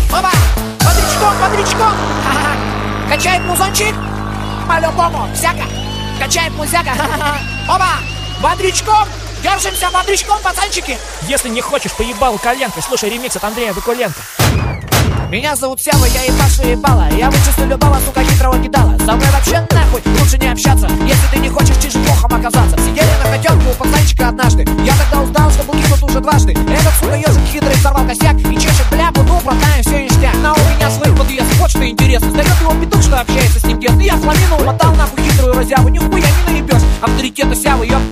Оба! Бодрячком, бодрячком! Ха-ха-ха. Качает музончик? По-любому, всяко. Качает музяка. Оба! Бодрячком! Держимся бодрячком, пацанчики! Если не хочешь поебал коленкой, слушай ремикс от Андрея Вакуленко. Меня зовут Сява, я ебашу ебала. Я вычислю любого, сука, хитрого кидала. Со мной вообще нахуй лучше не общаться, если ты не хочешь чижбохом оказаться. Сидели на хотенке у пацанчика однажды. Я тогда узнал, что был кинут уже дважды. Этот, сука, ежик хитрый сорвал косяк и чешет бляпу, ну, братан, все ништяк. На у меня свой подъезд, вот что интересно. Сдает его петух, что общается с ним тесно. Я сломину умотал нахуй хитрую разяву. Нихуя не наебешь авторитета Сявы, ёп.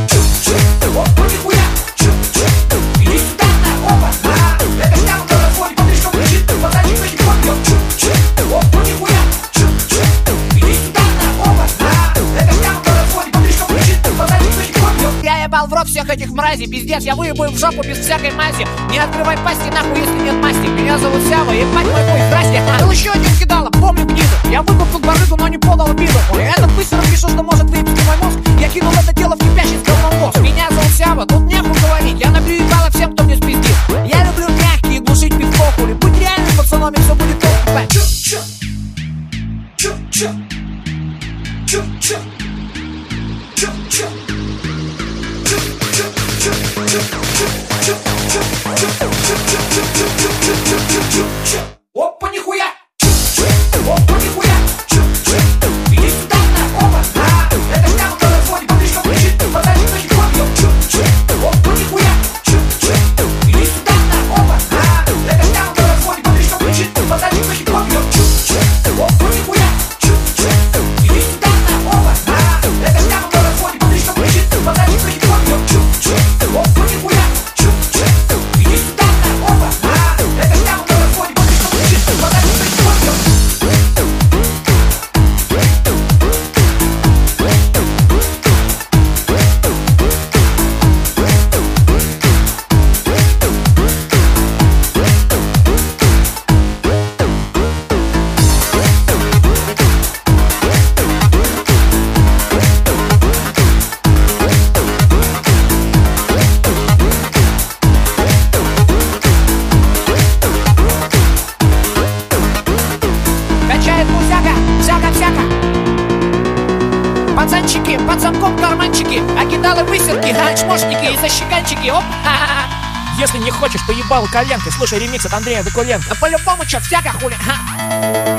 В рот всех этих мразей, пиздец, я выебаю в жопу без всякой мази. Не открывай пасти нахуй, если нет масти. Меня зовут Сява, ебать мой хуй, здрасте. Был еще один кидала, помню гниду. Я выкупил барыгу, но не подал обиду. Этот быстро пишет, что может выебать мой мозг. Я кинул это дело в кипящий с говном мозг. Меня зовут Сява, тут нехуй говорить. Я набью ебало всем, кто мне спиздит. Я люблю мягкие, глушить пивко, хули. Будь реальным пацаном, и все будет топ. Опа, нихуя! Опа, нихуя! Иди сюда, на, опа! Это шляпа, которая входит, бодрячком кричит. Подальше на хип-хоп, ёп! Опа, нихуя! Иди сюда, на, опа! Это шляпа, которая входит, бодрячком кричит. Подальше на хип-хоп, ёп! Опа, нихуя! Иди сюда, на, опа! Это шляпа, которая входит, бодрячком кричит. Подальше на хип-хоп, ёп! Опа, нихуя! Иди сюда, на, опа! Это шляпа, которая входит, бодрячком кричит. Подальше на хип-хоп, ёп! Качает музяка, всяко-всяко. Пацанчики, под замком карманчики, акидалы высерки, чмошники и защеканчики, оп. Если не хочешь поебал коленкой, слушай ремикс от Андрея Вакуленко. По-любому, чё, всяко хули.